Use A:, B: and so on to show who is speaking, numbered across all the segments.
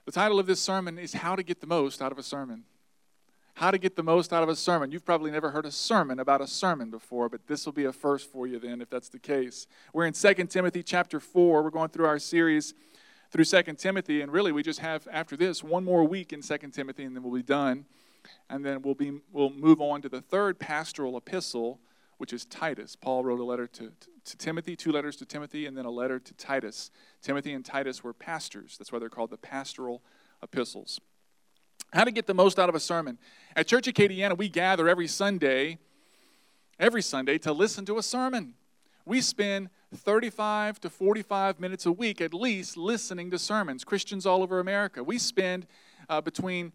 A: The title of this sermon is How to Get the Most Out of a Sermon. How to get the most out of a sermon. You've probably never heard a sermon about a sermon before, but this will be a first for you then if that's the case. We're in 2 Timothy chapter 4. We're going through our series through 2 Timothy, and really we just have, after this, one more week in 2 Timothy, and then we'll be done. And then we'll move on to the third pastoral epistle, which is Titus. Paul wrote a letter to Timothy, 2 letters to Timothy, and then a letter to Titus. Timothy and Titus were pastors. That's why they're called the pastoral epistles. How to get the most out of a sermon. At Church Acadiana, we gather every Sunday to listen to a sermon. We spend 35 to 45 minutes a week at least listening to sermons. Christians all over America. We spend between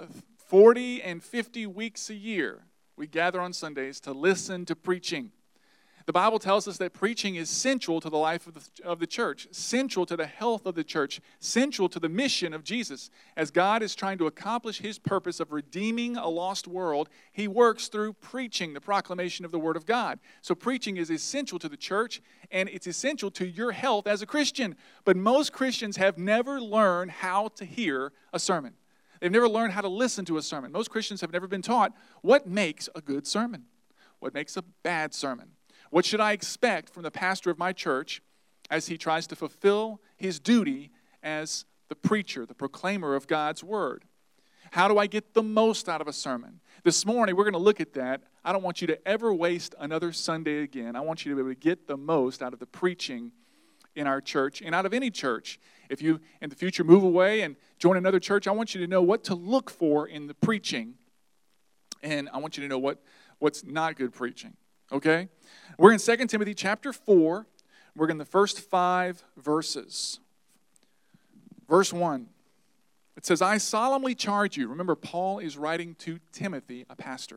A: 40 and 50 weeks a year. We gather on Sundays to listen to preaching. The Bible tells us that preaching is central to the life of the church, central to the health of the church, central to the mission of Jesus. As God is trying to accomplish His purpose of redeeming a lost world, He works through preaching, the proclamation of the Word of God. So preaching is essential to the church, and it's essential to your health as a Christian. But most Christians have never learned how to hear a sermon. They've never learned how to listen to a sermon. Most Christians have never been taught what makes a good sermon, what makes a bad sermon. What should I expect from the pastor of my church as he tries to fulfill his duty as the preacher, the proclaimer of God's word? How do I get the most out of a sermon? This morning, we're going to look at that. I don't want you to ever waste another Sunday again. I want you to be able to get the most out of the preaching in our church and out of any church. If you, in the future, move away and join another church, I want you to know what to look for in the preaching. And I want you to know what's not good preaching. Okay? We're in 2 Timothy chapter 4. We're in the first 5 verses. Verse 1. It says, I solemnly charge you. Remember, Paul is writing to Timothy, a pastor.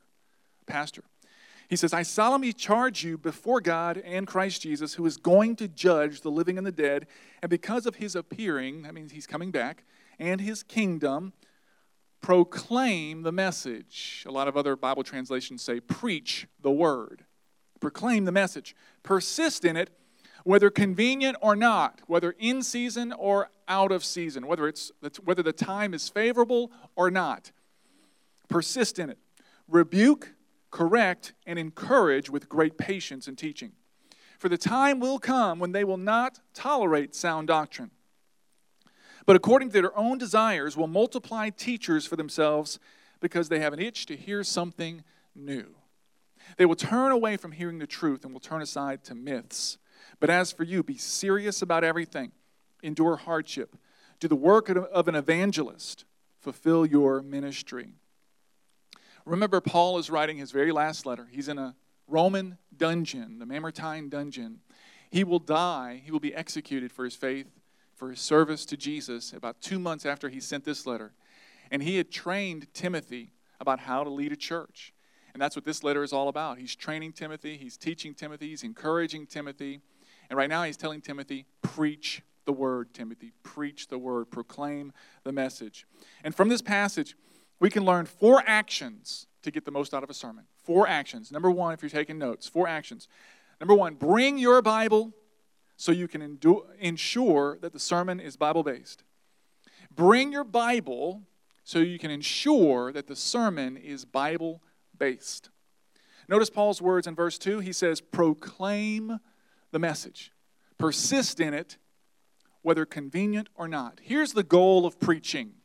A: He says, I solemnly charge you before God and Christ Jesus, who is going to judge the living and the dead, and because of His appearing, that means He's coming back, and His kingdom, proclaim the message. A lot of other Bible translations say, preach the word. Proclaim the message. Persist in it, whether convenient or not, whether in season or out of season, whether the time is favorable or not. Persist in it. Rebuke, correct, and encourage with great patience and teaching. For the time will come when they will not tolerate sound doctrine, but according to their own desires will multiply teachers for themselves because they have an itch to hear something new. They will turn away from hearing the truth and will turn aside to myths. But as for you, be serious about everything. Endure hardship. Do the work of an evangelist. Fulfill your ministry. Remember, Paul is writing his very last letter. He's in a Roman dungeon, the Mamertine dungeon. He will die. He will be executed for his faith, for his service to Jesus about 2 months after he sent this letter. And he had trained Timothy about how to lead a church. And that's what this letter is all about. He's training Timothy. He's teaching Timothy. He's encouraging Timothy. And right now he's telling Timothy, preach the word, Timothy. Preach the word. Proclaim the message. And from this passage, we can learn 4 actions to get the most out of a sermon. 4 actions. Number 1, if you're taking notes, 4 actions. Number 1, bring your Bible so you can ensure that the sermon is Bible-based. Bring your Bible so you can ensure that the sermon is Bible-based. Notice Paul's words in verse 2. He says, proclaim the message. Persist in it, whether convenient or not. Here's the goal of preaching.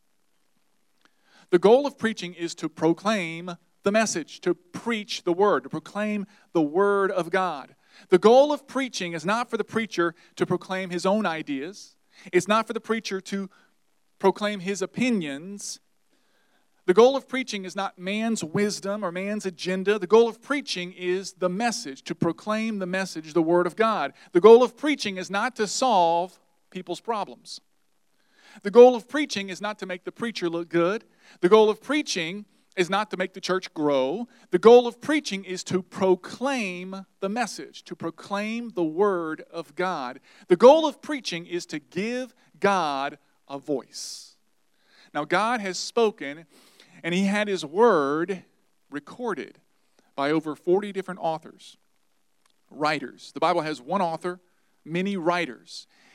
A: The goal of preaching is to proclaim the message, to preach the word, to proclaim the word of God. The goal of preaching is not for the preacher to proclaim his own ideas. It's not for the preacher to proclaim his opinions. The goal of preaching is not man's wisdom or man's agenda. The goal of preaching is the message, to proclaim the message, the word of God. The goal of preaching is not to solve people's problems. The goal of preaching is not to make the preacher look good. The goal of preaching is not to make the church grow. The goal of preaching is to proclaim the message, to proclaim the word of God. The goal of preaching is to give God a voice. Now, God has spoken, and He had His word recorded by over 40 different authors, writers. The Bible has one author, many writers.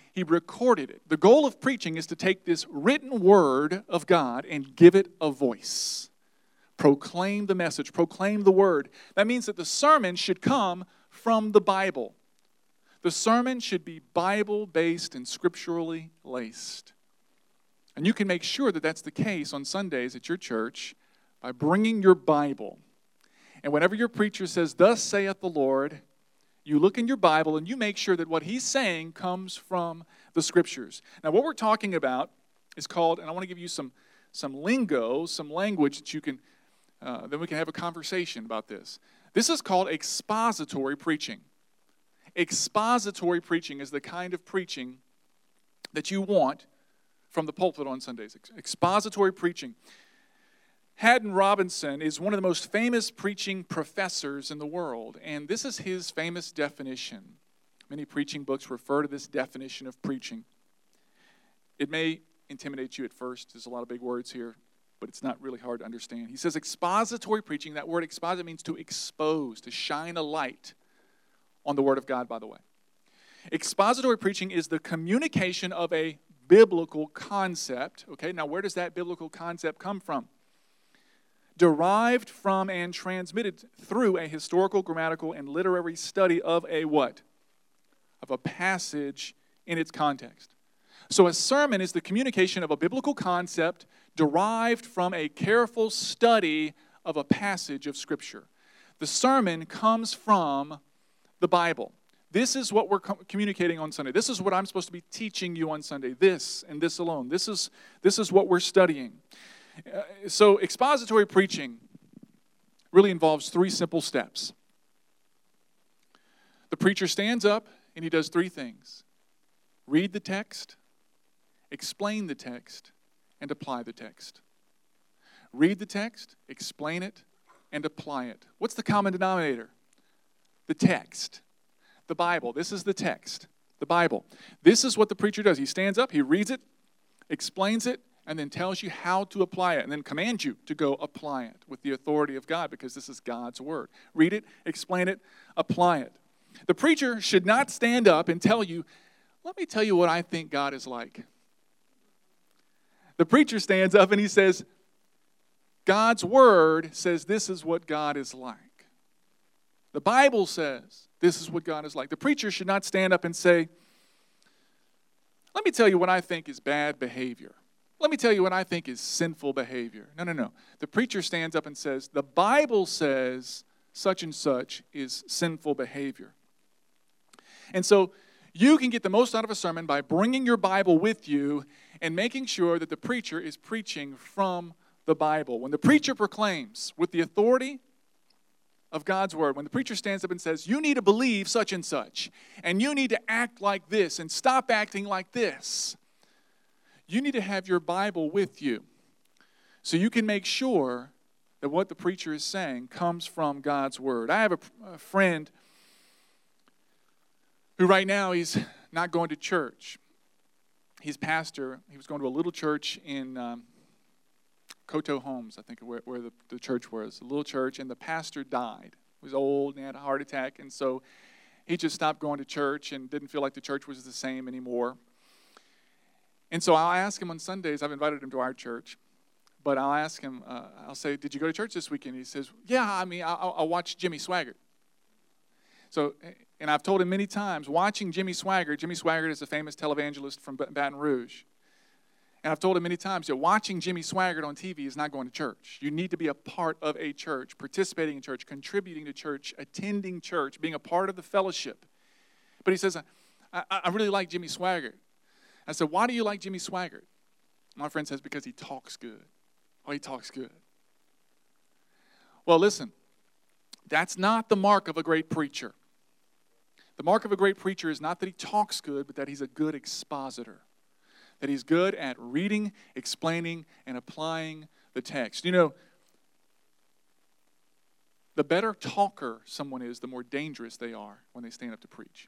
A: He recorded it. The goal of preaching is to take this written word of God and give it a voice. Proclaim the message, proclaim the word. That means that the sermon should come from the Bible. The sermon should be Bible-based and scripturally laced. And you can make sure that that's the case on Sundays at your church by bringing your Bible. And whenever your preacher says, "Thus saith the Lord," you look in your Bible and you make sure that what he's saying comes from the Scriptures. Now, what we're talking about is called, and I want to give you some lingo, some language that you can, then we can have a conversation about this. This is called expository preaching. Expository preaching is the kind of preaching that you want from the pulpit on Sundays. Expository preaching. Haddon Robinson is one of the most famous preaching professors in the world, and this is his famous definition. Many preaching books refer to this definition of preaching. It may intimidate you at first. There's a lot of big words here, but it's not really hard to understand. He says expository preaching, that word exposit means to expose, to shine a light on the Word of God, by the way. Expository preaching is the communication of a biblical concept. Okay, now where does that biblical concept come from? Derived from and transmitted through a historical, grammatical, and literary study of a what? Of a passage in its context. So a sermon is the communication of a biblical concept derived from a careful study of a passage of Scripture. The sermon comes from the Bible. This is what we're communicating on Sunday. This is what I'm supposed to be teaching you on Sunday. This and this alone. This is what we're studying. So expository preaching really involves 3 simple steps. The preacher stands up and he does 3 things. Read the text, explain the text, and apply the text. Read the text, explain it, and apply it. What's the common denominator? The text. The Bible. This is the text. The Bible. This is what the preacher does. He stands up, he reads it, explains it, and then tells you how to apply it, and then commands you to go apply it with the authority of God, because this is God's word. Read it, explain it, apply it. The preacher should not stand up and tell you, "Let me tell you what I think God is like." The preacher stands up and he says, God's word says this is what God is like. The Bible says this is what God is like. The preacher should not stand up and say, "Let me tell you what I think is bad behavior. Let me tell you what I think is sinful behavior." No. The preacher stands up and says, "The Bible says such and such is sinful behavior." And so you can get the most out of a sermon by bringing your Bible with you and making sure that the preacher is preaching from the Bible. When the preacher proclaims with the authority of God's word, when the preacher stands up and says, "You need to believe such and such, and you need to act like this, and stop acting like this," you need to have your Bible with you so you can make sure that what the preacher is saying comes from God's word. I have a friend who right now he's not going to church. He's pastor. He was going to a little church in Coteau Homes, I think, where the church was. A little church, and the pastor died. He was old and he had a heart attack, and so he just stopped going to church and didn't feel like the church was the same anymore. And so I'll ask him on Sundays. I've invited him to our church, but I'll ask him, I'll say, "Did you go to church this weekend?" He says, "Yeah, I'll watch Jimmy Swaggart." So, and I've told him many times, watching Jimmy Swaggart is a famous televangelist from Baton Rouge. And I've told him many times that watching Jimmy Swaggart on TV is not going to church. You need to be a part of a church, participating in church, contributing to church, attending church, being a part of the fellowship. But he says, I really like Jimmy Swaggart. I said, "Why do you like Jimmy Swaggart?" My friend says, "Because he talks good." Oh, he talks good. Well, listen, that's not the mark of a great preacher. The mark of a great preacher is not that he talks good, but that he's a good expositor. That he's good at reading, explaining, and applying the text. You know, the better talker someone is, the more dangerous they are when they stand up to preach.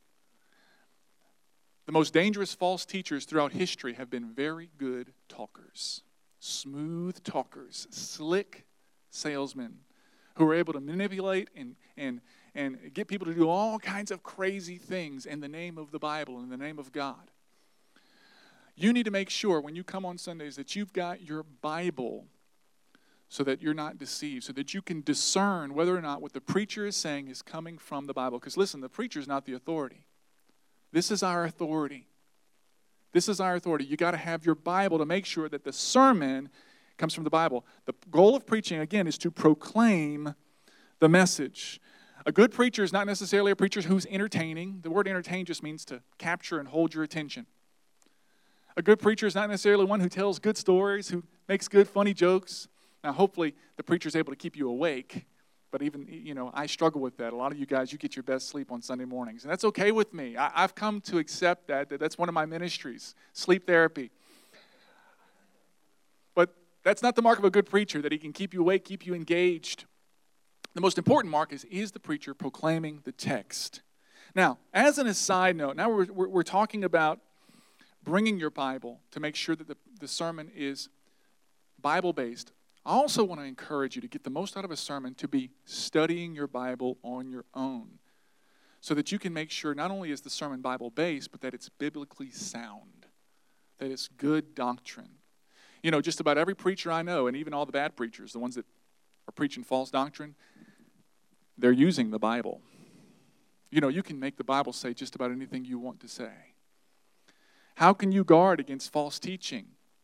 A: The most dangerous false teachers throughout history have been very good talkers, smooth talkers, slick salesmen who are able to manipulate and get people to do all kinds of crazy things in the name of the Bible, in the name of God. You need to make sure when you come on Sundays that you've got your Bible so that you're not deceived, so that you can discern whether or not what the preacher is saying is coming from the Bible. Because listen, the preacher is not the authority. This is our authority. This is our authority. You got to have your Bible to make sure that the sermon comes from the Bible. The goal of preaching, again, is to proclaim the message. A good preacher is not necessarily a preacher who's entertaining. The word entertain just means to capture and hold your attention. A good preacher is not necessarily one who tells good stories, who makes good, funny jokes. Now, hopefully, the preacher's able to keep you awake. But even, I struggle with that. A lot of you guys, you get your best sleep on Sunday mornings. And that's okay with me. I've come to accept that. That's one of my ministries, sleep therapy. But that's not the mark of a good preacher, that he can keep you awake, keep you engaged. The most important mark is the preacher proclaiming the text. Now, as an aside note, now we're talking about bringing your Bible to make sure that the sermon is Bible-based. I also want to encourage you to get the most out of a sermon to be studying your Bible on your own so that you can make sure not only is the sermon Bible-based, but that it's biblically sound, that it's good doctrine. Just about every preacher I know, and even all the bad preachers, the ones that are preaching false doctrine, they're using the Bible. You can make the Bible say just about anything you want to say. How can you guard against false teaching?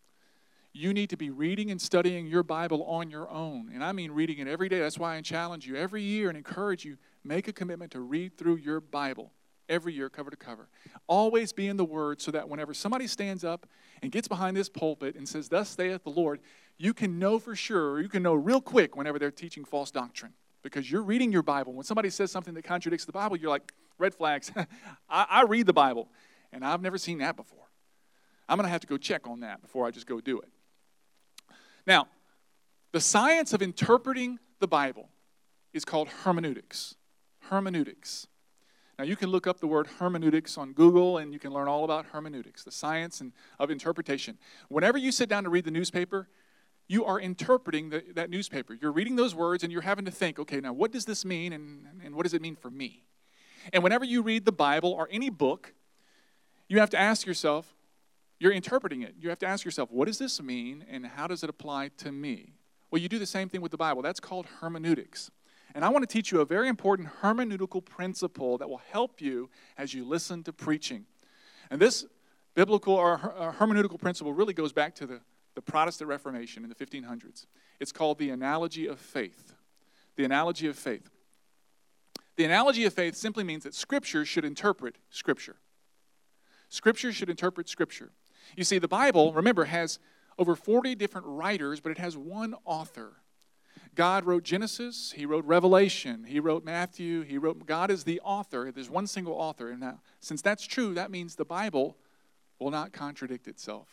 A: You need to be reading and studying your Bible on your own. And I mean reading it every day. That's why I challenge you every year and encourage you, make a commitment to read through your Bible every year, cover to cover. Always be in the Word so that whenever somebody stands up and gets behind this pulpit and says, "Thus saith the Lord," you can know for sure, or you can know real quick whenever they're teaching false doctrine. Because you're reading your Bible. When somebody says something that contradicts the Bible, you're like, red flags. I read the Bible, and I've never seen that before. I'm going to have to go check on that before I just go do it. Now, the science of interpreting the Bible is called hermeneutics. Hermeneutics. Now, you can look up the word hermeneutics on Google, and you can learn all about hermeneutics, the science of interpretation. Whenever you sit down to read the newspaper, you are interpreting that newspaper. You're reading those words, and you're having to think, okay, now what does this mean, and what does it mean for me? And whenever you read the Bible or any book, you have to ask yourself, you're interpreting it. You have to ask yourself, what does this mean, and how does it apply to me? Well, you do the same thing with the Bible. That's called hermeneutics. And I want to teach you a very important hermeneutical principle that will help you as you listen to preaching. And this biblical or hermeneutical principle really goes back to the Protestant Reformation in the 1500s. It's called the analogy of faith. The analogy of faith. The analogy of faith simply means that Scripture should interpret Scripture. Scripture should interpret Scripture. You see, the Bible, remember, has over 40 different writers, but it has one author. God wrote Genesis, He wrote Revelation, He wrote Matthew, God is the author. There's one single author. And now, since that's true, that means the Bible will not contradict itself.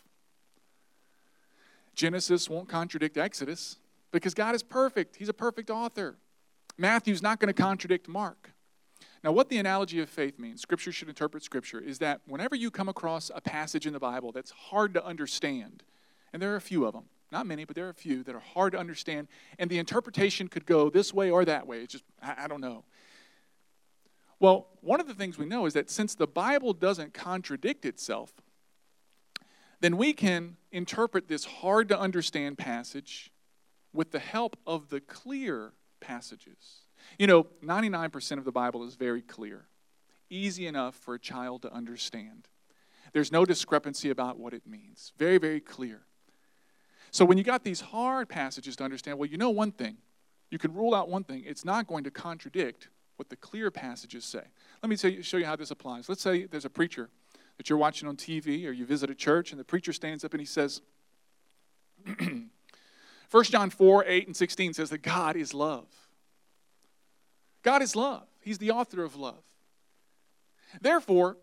A: Genesis won't contradict Exodus because God is perfect. He's a perfect author. Matthew's not going to contradict Mark. Now, what the analogy of faith means, Scripture should interpret Scripture, is that whenever you come across a passage in the Bible that's hard to understand, and there are a few of them, not many, but there are a few that are hard to understand, and the interpretation could go this way or that way. It's just, I don't know. Well, one of the things we know is that since the Bible doesn't contradict itself, then we can interpret this hard to understand passage with the help of the clear passages. 99% of the Bible is very clear, easy enough for a child to understand. There's no discrepancy about what it means. Very, very clear. So when you got these hard passages to understand, well, you know one thing. You can rule out one thing. It's not going to contradict what the clear passages say. Let me show you how this applies. Let's say there's a preacher that you're watching on TV or you visit a church, and the preacher stands up and he says, 1 John 4, 8, and 16 says that God is love. God is love. He's the author of love. Therefore,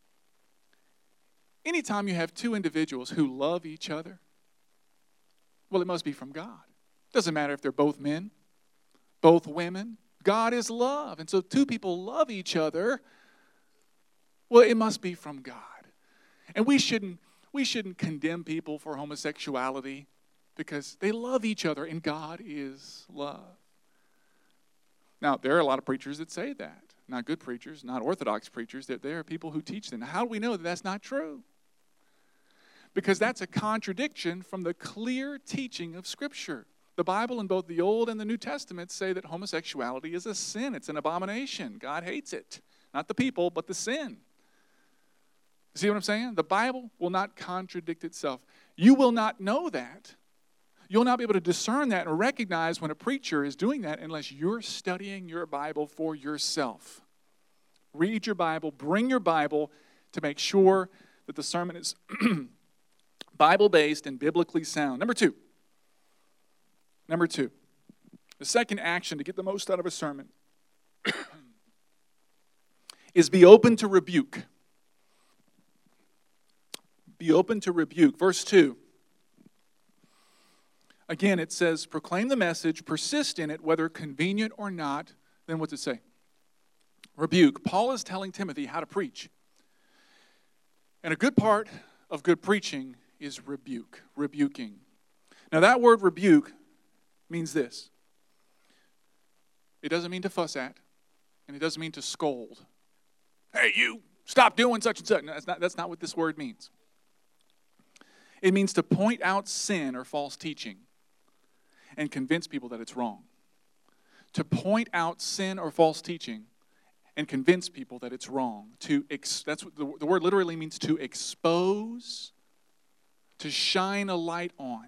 A: anytime you have two individuals who love each other, well, it must be from God. Doesn't matter if they're both men, both women. God is love. And so two people love each other. Well, it must be from God. And we shouldn't condemn people for homosexuality because they love each other and God is love. Now, there are a lot of preachers that say that. Not good preachers, not orthodox preachers. That there are people who teach them. Now, how do we know that that's not true? Because that's a contradiction from the clear teaching of Scripture. The Bible in both the Old and the New Testament say that homosexuality is a sin. It's an abomination. God hates it. Not the people, but the sin. See what I'm saying? The Bible will not contradict itself. You will not know that. You'll not be able to discern that and recognize when a preacher is doing that unless you're studying your Bible for yourself. Read your Bible. Bring your Bible to make sure that the sermon is Bible-based and biblically sound. Number two. The second action to get the most out of a sermon is be open to rebuke. Be open to rebuke. Verse 2. Again, it says, proclaim the message, persist in it, whether convenient or not. Then what's it say? Rebuke. Paul is telling Timothy how to preach. And a good part of good preaching is rebuking. Now that word rebuke means this. It doesn't mean to fuss at, and it doesn't mean to scold. Hey, you, stop doing such and such. No, that's not what this word means. It means to point out sin or false teaching and convince people that it's wrong. To point out sin or false teaching and convince people that it's wrong. That's what the word literally means, to expose, to shine a light on.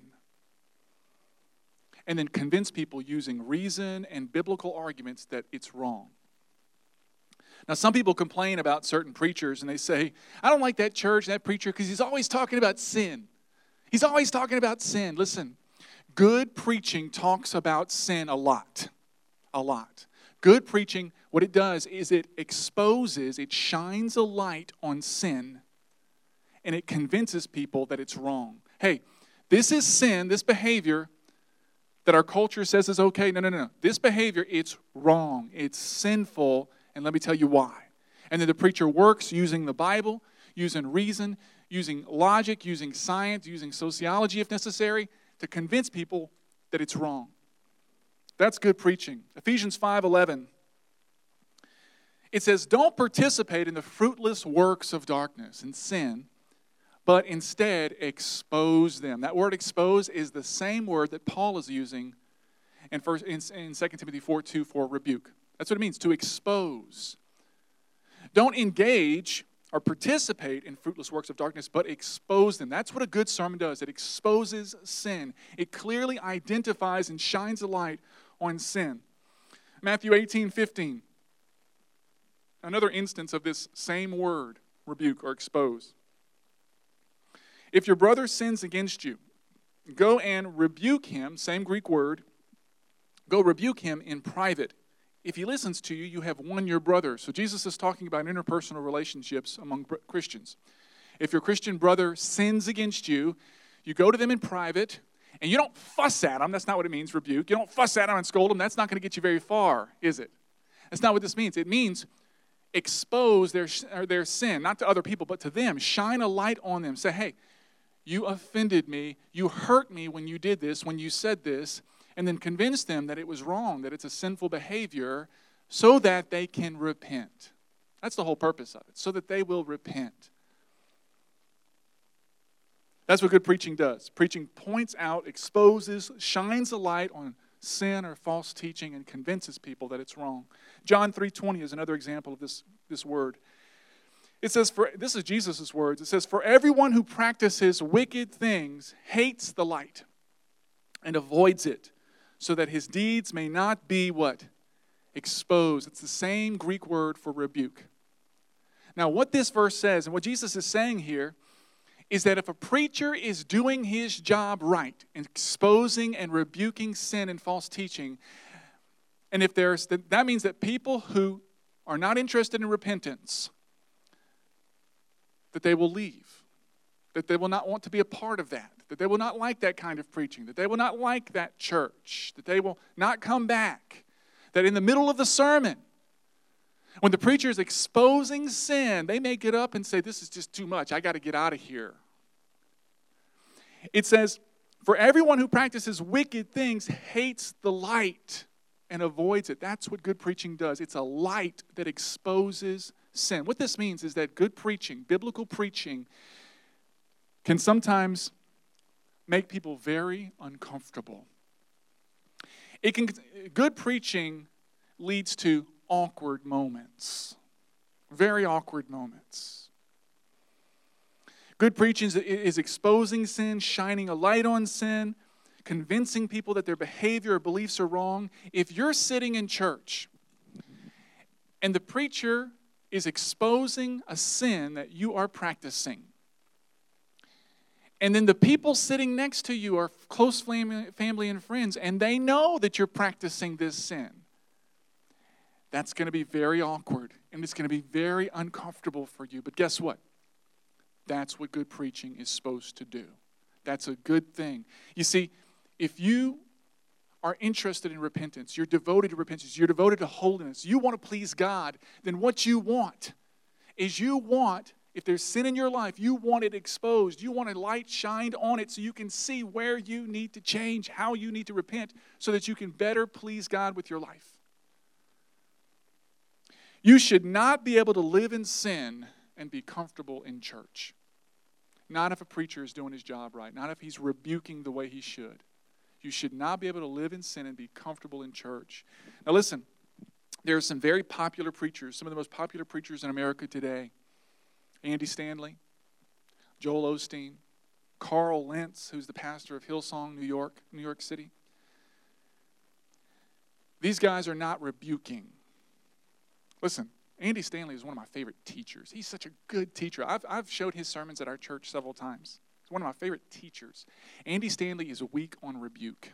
A: And then convince people using reason and biblical arguments that it's wrong. Now, some people complain about certain preachers and they say, I don't like that church, that preacher, because he's always talking about sin. He's always talking about sin. Listen, good preaching talks about sin a lot. A lot. Good preaching, what it does is it exposes, it shines a light on sin, and it convinces people that it's wrong. Hey, this is sin, this behavior that our culture says is okay. No. This behavior, it's wrong. It's sinful, and let me tell you why. And then the preacher works using the Bible, using reason, using logic, using science, using sociology if necessary, to convince people that it's wrong. That's good preaching. Ephesians 5:11. It says, don't participate in the fruitless works of darkness and sin, but instead expose them. That word expose is the same word that Paul is using in 2 Timothy 4:2 for rebuke. That's what it means, to expose. Don't engage or participate in fruitless works of darkness, but expose them. That's what a good sermon does. It exposes sin. It clearly identifies and shines a light on sin. Matthew 18:15. Another instance of this same word, rebuke or expose. If your brother sins against you, go and rebuke him, same Greek word, go rebuke him in private. If he listens to you, you have won your brother. So Jesus is talking about interpersonal relationships among Christians. If your Christian brother sins against you, you go to them in private, and you don't fuss at them. That's not what it means, rebuke. You don't fuss at them and scold them. That's not going to get you very far, is it? That's not what this means. It means expose their sin, not to other people, but to them. Shine a light on them. Say, hey, you offended me. You hurt me when you did this, when you said this. And then convince them that it was wrong, that it's a sinful behavior, so that they can repent. That's the whole purpose of it, so that they will repent. That's what good preaching does. Preaching points out, exposes, shines a light on sin or false teaching, and convinces people that it's wrong. John 3:20 is another example of this word. It says, this is Jesus' words. It says, for everyone who practices wicked things hates the light and avoids it, so that his deeds may not be what? Exposed. It's the same Greek word for rebuke. Now, what this verse says, and what Jesus is saying here, is that if a preacher is doing his job right, exposing and rebuking sin and false teaching, and if that means that people who are not interested in repentance, that they will leave, that they will not want to be a part of that they will not like that kind of preaching, that they will not like that church, that they will not come back, that in the middle of the sermon, when the preacher is exposing sin, they may get up and say, this is just too much, I got to get out of here. It says, for everyone who practices wicked things hates the light and avoids it. That's what good preaching does. It's a light that exposes sin. What this means is that good preaching, biblical preaching, can sometimes make people very uncomfortable. Good preaching leads to awkward moments, very awkward moments. Good preaching is exposing sin, shining a light on sin, convincing people that their behavior or beliefs are wrong. If you're sitting in church and the preacher is exposing a sin that you are practicing, and then the people sitting next to you are close family and friends, and they know that you're practicing this sin, that's going to be very awkward, and it's going to be very uncomfortable for you. But guess what? That's what good preaching is supposed to do. That's a good thing. You see, if you are interested in repentance, you're devoted to repentance, you're devoted to holiness, you want to please God, then what you want is if there's sin in your life, you want it exposed. You want a light shined on it so you can see where you need to change, how you need to repent, so that you can better please God with your life. You should not be able to live in sin and be comfortable in church. Not if a preacher is doing his job right. Not if he's rebuking the way he should. You should not be able to live in sin and be comfortable in church. Now listen, there are some very popular preachers, some of the most popular preachers in America today. Andy Stanley, Joel Osteen, Carl Lentz, who's the pastor of Hillsong, New York City. These guys are not rebuking. Listen, Andy Stanley is one of my favorite teachers. He's such a good teacher. I've showed his sermons at our church several times. He's one of my favorite teachers. Andy Stanley is weak on rebuke.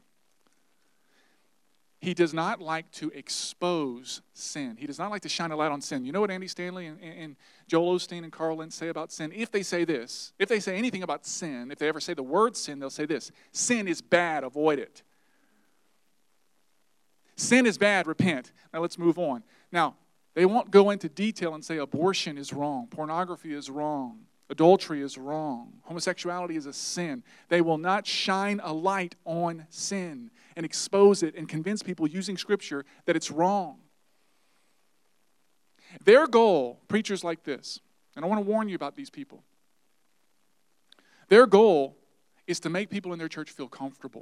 A: He does not like to expose sin. He does not like to shine a light on sin. You know what Andy Stanley and Joel Osteen and Carl Lentz say about sin? If they say this, if they say anything about sin, if they ever say the word sin, they'll say this: sin is bad, avoid it. Sin is bad, repent. Now let's move on. Now, they won't go into detail and say abortion is wrong, pornography is wrong, adultery is wrong, homosexuality is a sin. They will not shine a light on sin and expose it and convince people using Scripture that it's wrong. Their goal, preachers like this, and I want to warn you about these people, their goal is to make people in their church feel comfortable.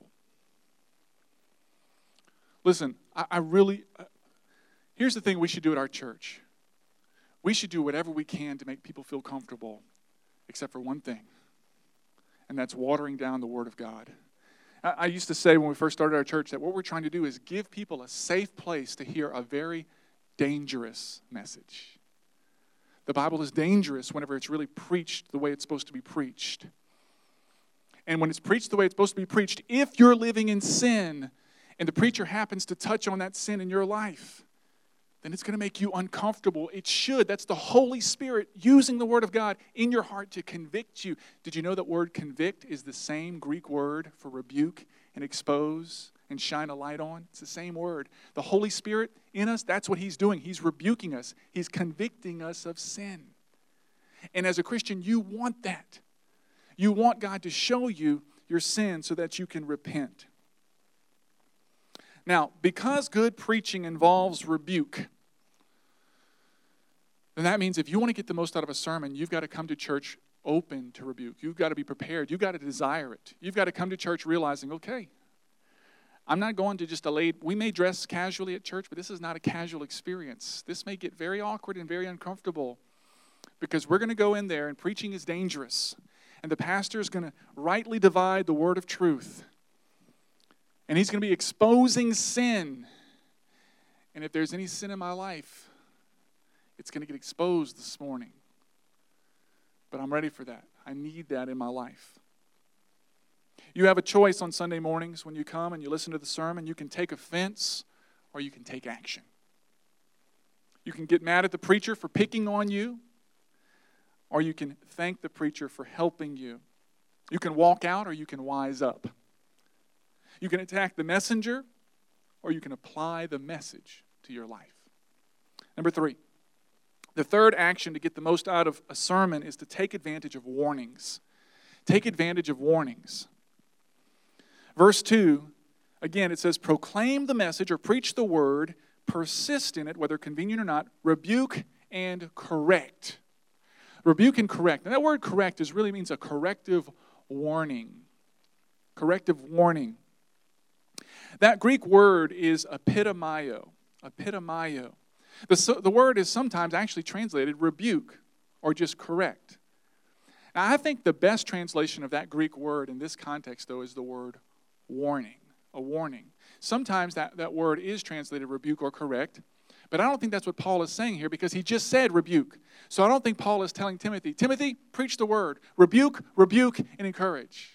A: Listen, here's the thing we should do at our church. We should do whatever we can to make people feel comfortable, except for one thing, and that's watering down the Word of God. I used to say when we first started our church that what we're trying to do is give people a safe place to hear a very dangerous message. The Bible is dangerous whenever it's really preached the way it's supposed to be preached. And when it's preached the way it's supposed to be preached, if you're living in sin and the preacher happens to touch on that sin in your life, then it's going to make you uncomfortable. It should. That's the Holy Spirit using the Word of God in your heart to convict you. Did you know that word convict is the same Greek word for rebuke and expose and shine a light on? It's the same word. The Holy Spirit in us, that's what He's doing. He's rebuking us. He's convicting us of sin. And as a Christian, you want that. You want God to show you your sin so that you can repent. Now, because good preaching involves rebuke, then that means if you want to get the most out of a sermon, you've got to come to church open to rebuke. You've got to be prepared. You've got to desire it. You've got to come to church realizing, okay, I'm not going to just we may dress casually at church, but this is not a casual experience. This may get very awkward and very uncomfortable because we're going to go in there and preaching is dangerous. And the pastor is going to rightly divide the word of truth. And he's going to be exposing sin. And if there's any sin in my life, it's going to get exposed this morning. But I'm ready for that. I need that in my life. You have a choice on Sunday mornings when you come and you listen to the sermon. You can take offense or you can take action. You can get mad at the preacher for picking on you, or you can thank the preacher for helping you. You can walk out or you can wise up. You can attack the messenger, or you can apply the message to your life. Number 3, the third action to get the most out of a sermon is to take advantage of warnings. Take advantage of warnings. Verse 2, Again, it says, proclaim the message or preach the word, persist in it, whether convenient or not, rebuke and correct. Rebuke and correct. And that word correct really means a corrective warning. Corrective warning. That Greek word is epitomio. Epitomio. The word is sometimes actually translated rebuke or just correct. Now, I think the best translation of that Greek word in this context, though, is the word warning. A warning. Sometimes that word is translated rebuke or correct, but I don't think that's what Paul is saying here because he just said rebuke. So I don't think Paul is telling Timothy, preach the word. Rebuke, and encourage.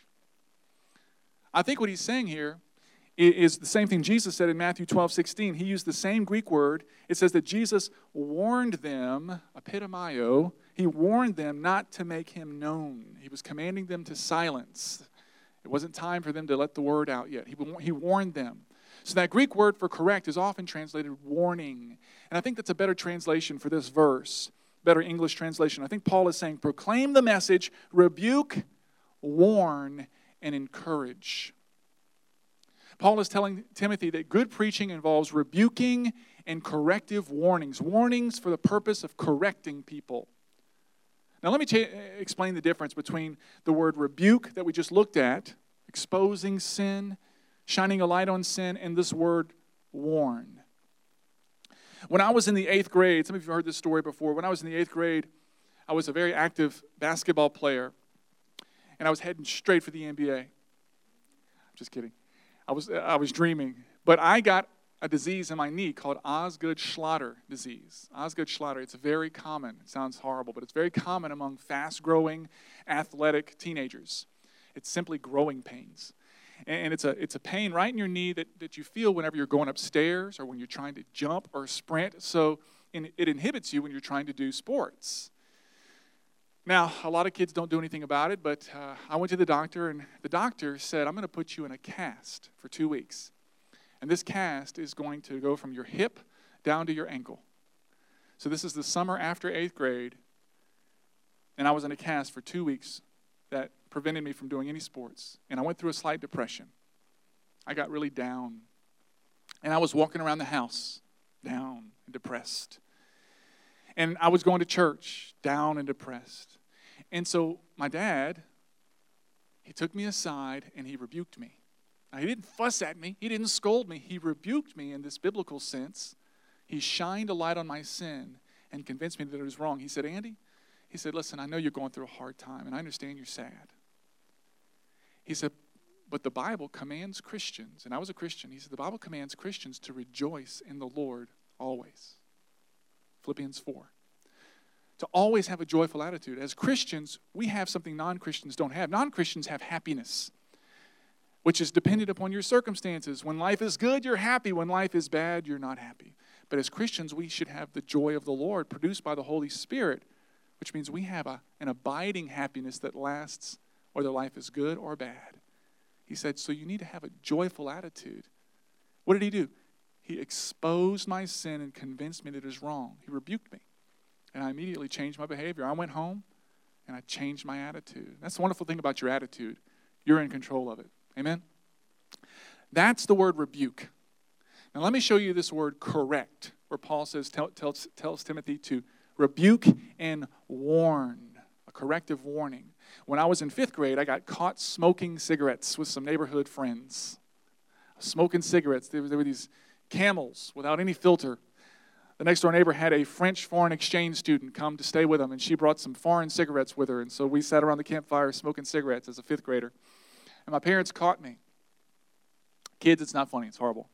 A: I think what he's saying here is the same thing Jesus said in Matthew 12:16. He used the same Greek word. It says that Jesus warned them, epitomio, he warned them not to make him known. He was commanding them to silence. It wasn't time for them to let the word out yet. He warned them. So that Greek word for correct is often translated warning. And I think that's a better translation for this verse, better English translation. I think Paul is saying, proclaim the message, rebuke, warn, and encourage. Paul is telling Timothy that good preaching involves rebuking and corrective warnings. Warnings for the purpose of correcting people. Now let me explain the difference between the word rebuke that we just looked at, exposing sin, shining a light on sin, and this word warn. When I was in the 8th grade, some of you have heard this story before. When I was in the 8th grade, I was a very active basketball player, and I was heading straight for the NBA. I'm just kidding. I was dreaming. But I got a disease in my knee called Osgood-Schlatter disease. Osgood-Schlatter, it's very common. It sounds horrible, but it's very common among fast-growing, athletic teenagers. It's simply growing pains. And it's a pain right in your knee that you feel whenever you're going upstairs or when you're trying to jump or sprint. So it inhibits you when you're trying to do sports. Now, a lot of kids don't do anything about it, but I went to the doctor, and the doctor said, I'm going to put you in a cast for 2 weeks. And this cast is going to go from your hip down to your ankle. So this is the summer after 8th grade, and I was in a cast for 2 weeks that prevented me from doing any sports. And I went through a slight depression. I got really down. And I was walking around the house, down and depressed. And I was going to church, down and depressed. And so my dad, he took me aside and he rebuked me. Now, he didn't fuss at me. He didn't scold me. He rebuked me in this biblical sense. He shined a light on my sin and convinced me that it was wrong. He said, Andy, he said, listen, I know you're going through a hard time, and I understand you're sad. He said, but the Bible commands Christians, and I was a Christian. He said, the Bible commands Christians to rejoice in the Lord always. Philippians 4. To always have a joyful attitude. As Christians, we have something non-Christians don't have. Non-Christians have happiness, which is dependent upon your circumstances. When life is good, you're happy. When life is bad, you're not happy. But as Christians, we should have the joy of the Lord produced by the Holy Spirit, which means we have an abiding happiness that lasts whether life is good or bad. He said, so you need to have a joyful attitude. What did he do? He exposed my sin and convinced me that it is wrong. He rebuked me. And I immediately changed my behavior. I went home and I changed my attitude. That's the wonderful thing about your attitude. You're in control of it. Amen? That's the word rebuke. Now let me show you this word correct, where Paul says, tells Timothy to rebuke and warn, a corrective warning. When I was in 5th grade, I got caught smoking cigarettes with some neighborhood friends. Smoking cigarettes. There were these Camels without any filter. The next door neighbor had a French foreign exchange student come to stay with him, and she brought some foreign cigarettes with her. And so we sat around the campfire smoking cigarettes as a 5th grader. And my parents caught me. Kids, it's not funny. It's horrible.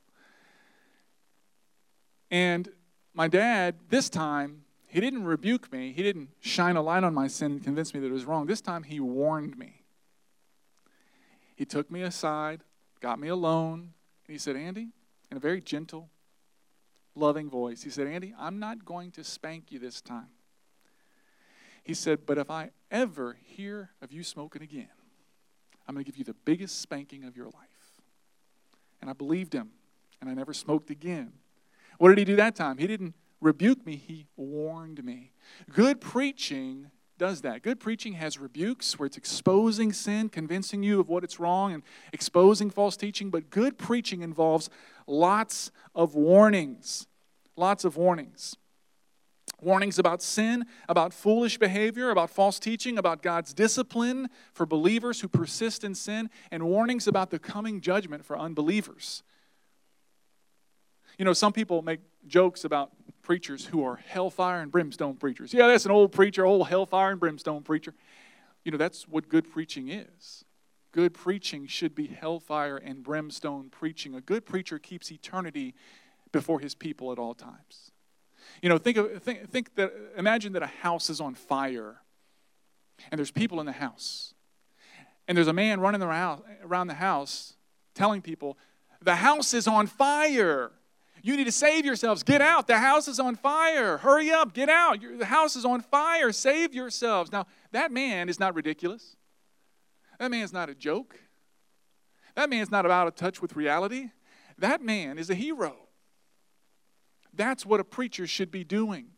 A: And my dad, this time, he didn't rebuke me. He didn't shine a light on my sin and convince me that it was wrong. This time, he warned me. He took me aside, got me alone, and he said, Andy, in a very gentle, loving voice, he said, Andy, I'm not going to spank you this time. He said, but if I ever hear of you smoking again, I'm going to give you the biggest spanking of your life. And I believed him, and I never smoked again. What did he do that time? He didn't rebuke me, he warned me. Good preaching does that. Good preaching has rebukes where it's exposing sin, convincing you of what it's wrong, and exposing false teaching. But good preaching involves lots of warnings. Lots of warnings. Warnings about sin, about foolish behavior, about false teaching, about God's discipline for believers who persist in sin, and warnings about the coming judgment for unbelievers. You know, some people make jokes about preachers who are hellfire and brimstone preachers. Yeah, that's an old preacher, old hellfire and brimstone preacher. You know, that's what good preaching is. Good preaching should be hellfire and brimstone preaching. A good preacher keeps eternity before his people at all times. You know, imagine that a house is on fire, and there's people in the house, and there's a man running around the house telling people, the house is on fire. You need to save yourselves. Get out. The house is on fire. Hurry up. Get out. The house is on fire. Save yourselves. Now, that man is not ridiculous. That man is not a joke. That man is not out of touch with reality. That man is a hero. That's what a preacher should be doing.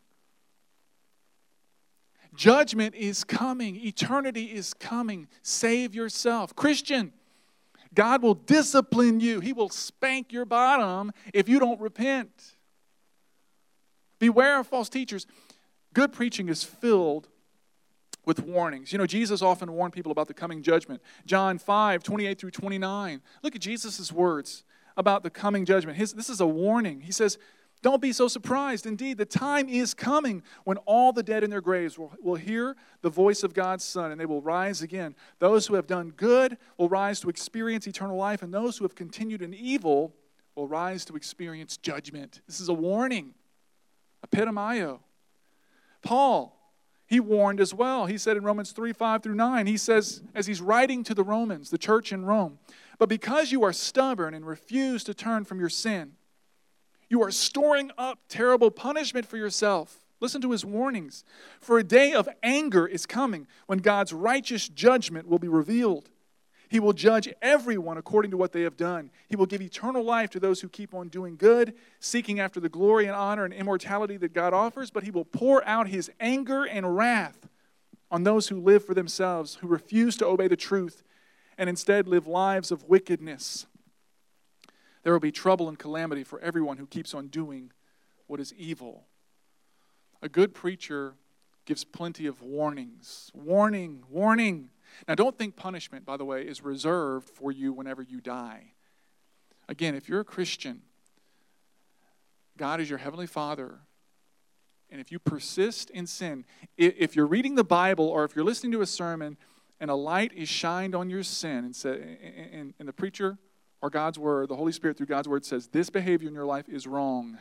A: Judgment is coming. Eternity is coming. Save yourself. Christian, God will discipline you. He will spank your bottom if you don't repent. Beware of false teachers. Good preaching is filled with warnings. You know, Jesus often warned people about the coming judgment. John 5:28 through 29. Look at Jesus' words about the coming judgment. This is a warning. He says, don't be so surprised. Indeed, the time is coming when all the dead in their graves will hear the voice of God's Son, and they will rise again. Those who have done good will rise to experience eternal life, and those who have continued in evil will rise to experience judgment. This is a warning. Epitomio. Paul, he warned as well. He said in Romans 3:5 through 9, he says, as he's writing to the Romans, the church in Rome, but because you are stubborn and refuse to turn from your sin, you are storing up terrible punishment for yourself. Listen to his warnings. For a day of anger is coming when God's righteous judgment will be revealed. He will judge everyone according to what they have done. He will give eternal life to those who keep on doing good, seeking after the glory and honor and immortality that God offers, but he will pour out his anger and wrath on those who live for themselves, who refuse to obey the truth and instead live lives of wickedness. There will be trouble and calamity for everyone who keeps on doing what is evil. A good preacher gives plenty of warnings. Warning, warning. Now, don't think punishment, by the way, is reserved for you whenever you die. Again, if you're a Christian, God is your heavenly Father. And if you persist in sin, if you're reading the Bible or if you're listening to a sermon and a light is shined on your sin and the preacher or God's Word, the Holy Spirit through God's Word says, this behavior in your life is wrong,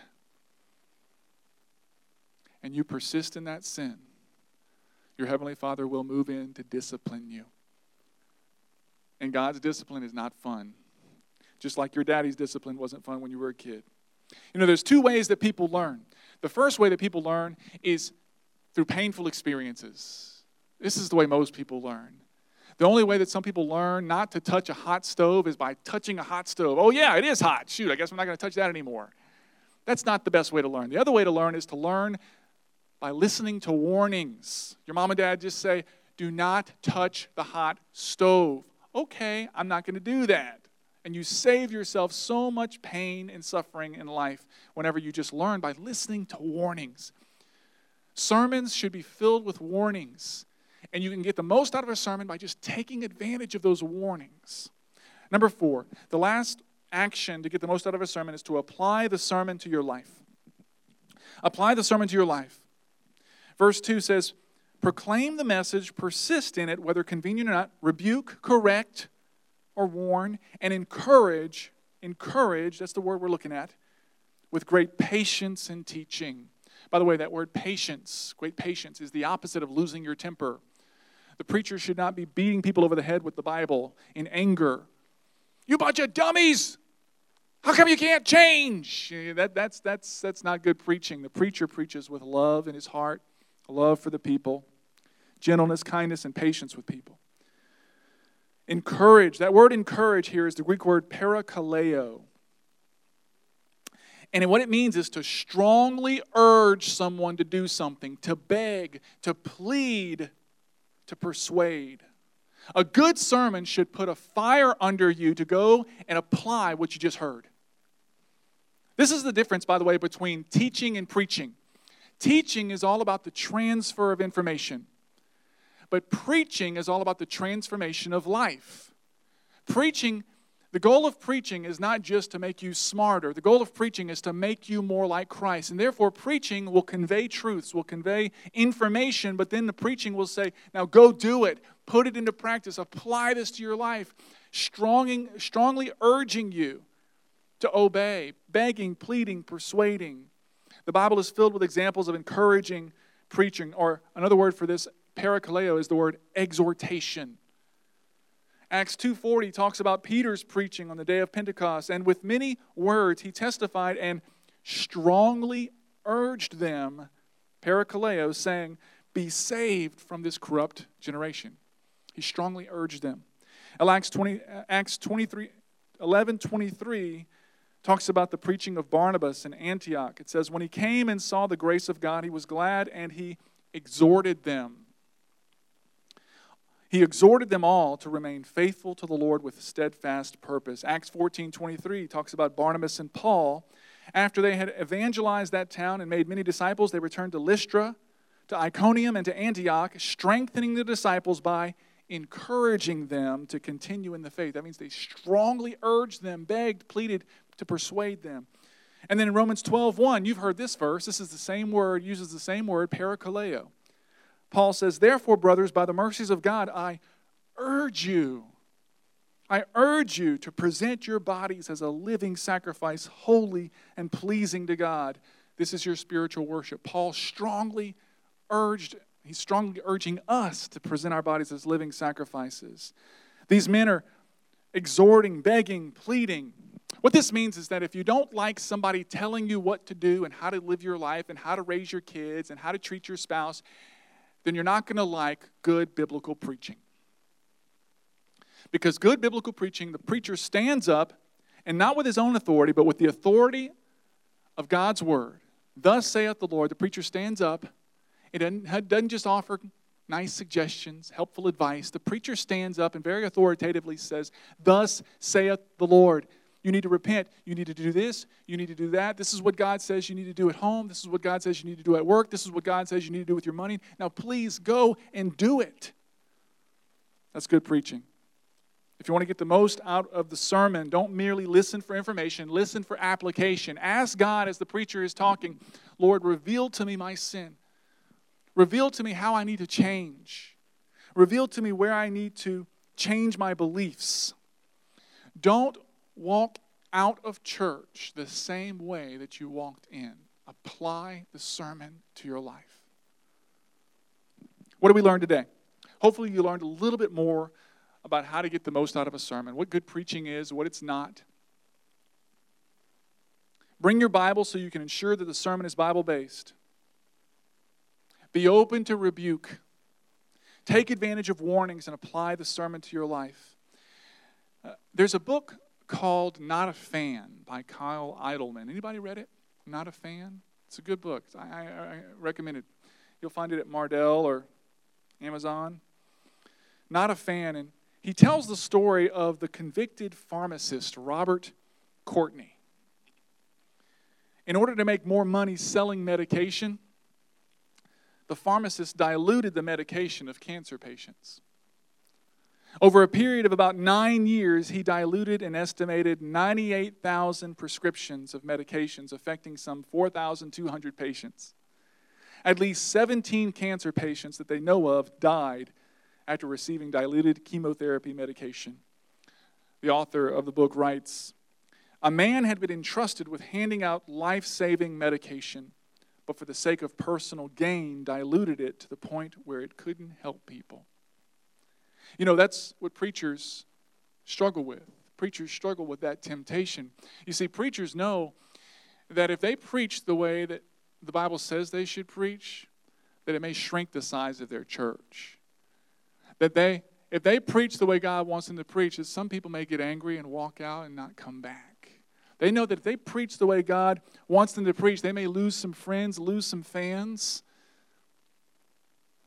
A: and you persist in that sin, your Heavenly Father will move in to discipline you. And God's discipline is not fun. Just like your daddy's discipline wasn't fun when you were a kid. You know, there's two ways that people learn. The first way that people learn is through painful experiences. This is the way most people learn. The only way that some people learn not to touch a hot stove is by touching a hot stove. Oh yeah, it is hot. Shoot, I guess I'm not going to touch that anymore. That's not the best way to learn. The other way to learn is to learn by listening to warnings. Your mom and dad just say, do not touch the hot stove. Okay, I'm not going to do that. And you save yourself so much pain and suffering in life whenever you just learn by listening to warnings. Sermons should be filled with warnings. And you can get the most out of a sermon by just taking advantage of those warnings. Number 4, the last action to get the most out of a sermon is to apply the sermon to your life. Apply the sermon to your life. Verse 2 says, proclaim the message, persist in it, whether convenient or not, rebuke, correct, or warn, and encourage, that's the word we're looking at, with great patience and teaching. By the way, that word patience, great patience, is the opposite of losing your temper. The preacher should not be beating people over the head with the Bible in anger. You bunch of dummies! How come you can't change? That's not good preaching. The preacher preaches with love in his heart, love for the people, gentleness, kindness, and patience with people. Encourage. That word encourage here is the Greek word parakaleo. And what it means is to strongly urge someone to do something, to beg, to plead to persuade. A good sermon should put a fire under you to go and apply what you just heard. This is the difference, by the way, between teaching and preaching. Teaching is all about the transfer of information. But preaching is all about the transformation of life. The goal of preaching is not just to make you smarter. The goal of preaching is to make you more like Christ. And therefore, preaching will convey truths, will convey information, but then the preaching will say, now go do it. Put it into practice. Apply this to your life. Strongly urging you to obey, begging, pleading, persuading. The Bible is filled with examples of encouraging preaching, or another word for this, parakaleo, is the word exhortation. Acts 2:40 talks about Peter's preaching on the day of Pentecost, and with many words he testified and strongly urged them, parakaleo, saying, be saved from this corrupt generation. He strongly urged them. Acts 11:23 talks about the preaching of Barnabas in Antioch. It says, when he came and saw the grace of God, he was glad and he exhorted them. He exhorted them all to remain faithful to the Lord with steadfast purpose. Acts 14:23 talks about Barnabas and Paul. After they had evangelized that town and made many disciples, they returned to Lystra, to Iconium, and to Antioch, strengthening the disciples by encouraging them to continue in the faith. That means they strongly urged them, begged, pleaded to persuade them. And then in Romans 12:1, you've heard this verse. This is the same word, uses the same word, parakaleo. Paul says, therefore, brothers, by the mercies of God, I urge you to present your bodies as a living sacrifice, holy and pleasing to God. This is your spiritual worship. Paul he's strongly urging us to present our bodies as living sacrifices. These men are exhorting, begging, pleading. What this means is that if you don't like somebody telling you what to do and how to live your life and how to raise your kids and how to treat your spouse, then you're not going to like good biblical preaching. Because good biblical preaching, the preacher stands up, and not with his own authority, but with the authority of God's word. Thus saith the Lord. The preacher stands up. It doesn't just offer nice suggestions, helpful advice. The preacher stands up and very authoritatively says, thus saith the Lord. You need to repent. You need to do this. You need to do that. This is what God says you need to do at home. This is what God says you need to do at work. This is what God says you need to do with your money. Now, please go and do it. That's good preaching. If you want to get the most out of the sermon, don't merely listen for information. Listen for application. Ask God as the preacher is talking, Lord, reveal to me my sin. Reveal to me how I need to change. Reveal to me where I need to change my beliefs. Don't walk out of church the same way that you walked in. Apply the sermon to your life. What did we learn today? Hopefully you learned a little bit more about how to get the most out of a sermon, what good preaching is, what it's not. Bring your Bible so you can ensure that the sermon is Bible-based. Be open to rebuke. Take advantage of warnings and apply the sermon to your life. There's a book called Not a Fan by Kyle Idleman. Anybody read it? Not a Fan? It's a good book. I recommend it. You'll find it at Mardel or Amazon. Not a Fan. And he tells the story of the convicted pharmacist, Robert Courtney. In order to make more money selling medication, the pharmacist diluted the medication of cancer patients. Over a period of about 9 years, he diluted an estimated 98,000 prescriptions of medications affecting some 4,200 patients. At least 17 cancer patients that they know of died after receiving diluted chemotherapy medication. The author of the book writes, a man had been entrusted with handing out life-saving medication, but for the sake of personal gain, diluted it to the point where it couldn't help people. You know, that's what preachers struggle with. Preachers struggle with that temptation. You see, preachers know that if they preach the way that the Bible says they should preach, that it may shrink the size of their church. That if they preach the way God wants them to preach, that some people may get angry and walk out and not come back. They know that if they preach the way God wants them to preach, they may lose some friends, lose some fans.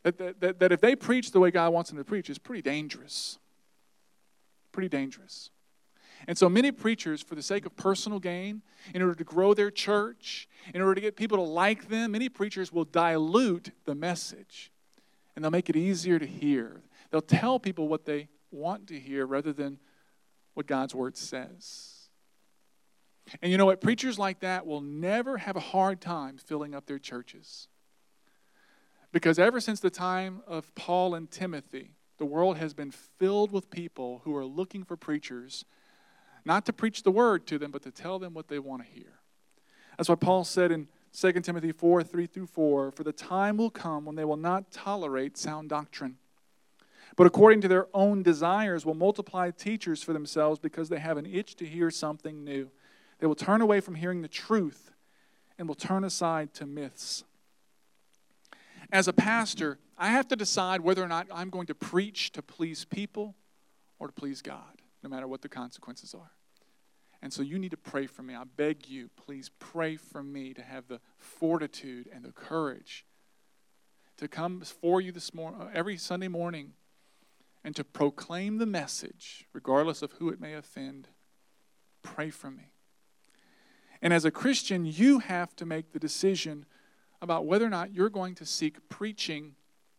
A: That if they preach the way God wants them to preach is pretty dangerous. Pretty dangerous. And so many preachers, for the sake of personal gain, in order to grow their church, in order to get people to like them, many preachers will dilute the message. And they'll make it easier to hear. They'll tell people what they want to hear rather than what God's Word says. And you know what? Preachers like that will never have a hard time filling up their churches. Because ever since the time of Paul and Timothy, the world has been filled with people who are looking for preachers, not to preach the word to them, but to tell them what they want to hear. That's what Paul said in 2 Timothy 4:3-4, "For the time will come when they will not tolerate sound doctrine, but according to their own desires will multiply teachers for themselves because they have an itch to hear something new. They will turn away from hearing the truth and will turn aside to myths." As a pastor, I have to decide whether or not I'm going to preach to please people or to please God, no matter what the consequences are. And so you need to pray for me. I beg you, please pray for me to have the fortitude and the courage to come before you every Sunday morning and to proclaim the message, regardless of who it may offend. Pray for me. And as a Christian, you have to make the decision about whether or not you're going to seek preaching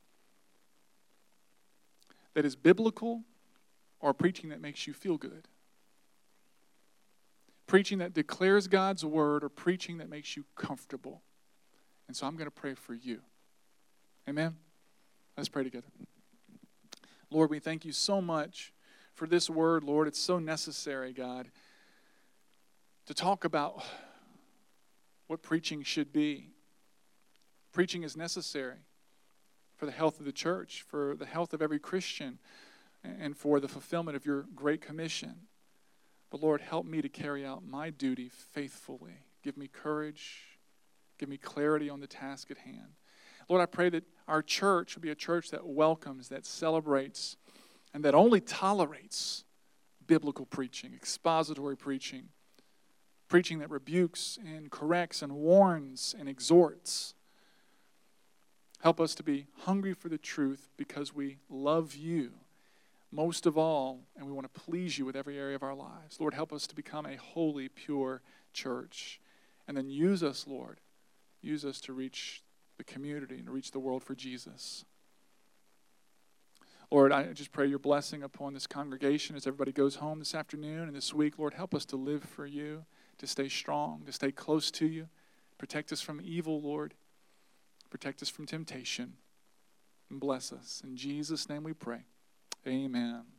A: that is biblical or preaching that makes you feel good. Preaching that declares God's word or preaching that makes you comfortable. And so I'm going to pray for you. Amen? Let's pray together. Lord, we thank you so much for this word, Lord. It's so necessary, God, to talk about what preaching should be. Preaching is necessary for the health of the church, for the health of every Christian, and for the fulfillment of your great commission. But Lord, help me to carry out my duty faithfully. Give me courage. Give me clarity on the task at hand. Lord, I pray that our church will be a church that welcomes, that celebrates, and that only tolerates biblical preaching, expository preaching, preaching that rebukes and corrects and warns and exhorts. Help us to be hungry for the truth because we love you most of all, and we want to please you with every area of our lives. Lord, help us to become a holy, pure church. And then use us, Lord. Use us to reach the community and to reach the world for Jesus. Lord, I just pray your blessing upon this congregation as everybody goes home this afternoon and this week. Lord, help us to live for you, to stay strong, to stay close to you. Protect us from evil, Lord. Protect us from temptation. And bless us. In Jesus' name we pray. Amen.